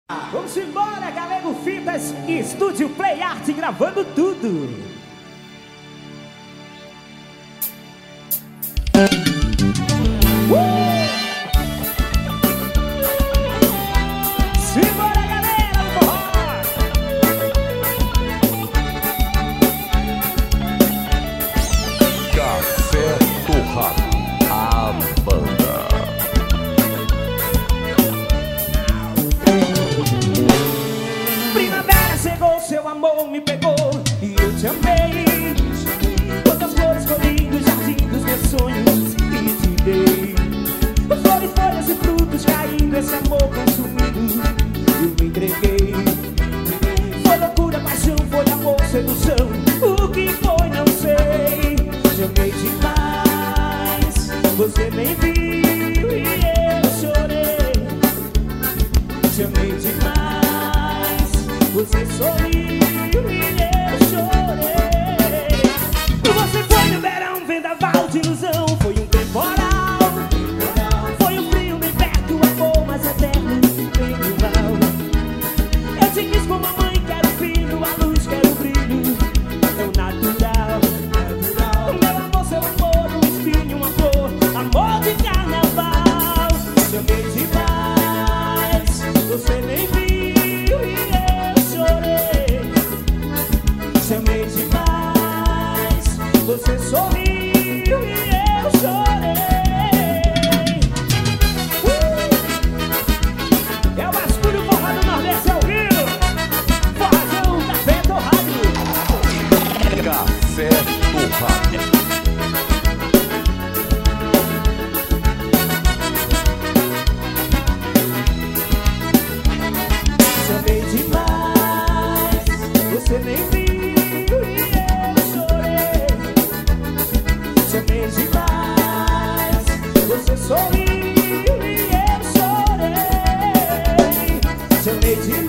Vamos embora, Galego Fitas e Estúdio Play Art gravando tudo. Simbora, galera, no forró. Café Torrado, a banda. Primavera chegou, seu amor me pegou e eu te amei. Quantas flores colhidas, jardim dos meus sonhos e te dei. Flores, folhas e frutos caindo, esse amor consumido, eu me entreguei. Foi loucura, paixão, foi amor, sedução, o que foi não sei. Te amei demais, você nem viu e eu chorei. Te amei demais, você sorriu e eu chorei. Você foi no verão, vendaval de ilusão, foi um temporal. Foi um frio no inverno, amor mais eterno, bem do mal. Eu te quis como a mãe, quero filho, a luz, quero brilho, tão natural. Meu amor, seu amor, um espinho, uma flor, amor de carnaval. Te amei demais, você nem viu e eu chorei. Te amei demais, você sorriu e eu chorei. É o Vasculho Forró do Nordeste ao vivo. Forrazão, Café Torrado. Café Torrado. Te amei demais, você nem viu e eu chorei. Te amei demais, você sorriu e eu chorei. Te amei demais.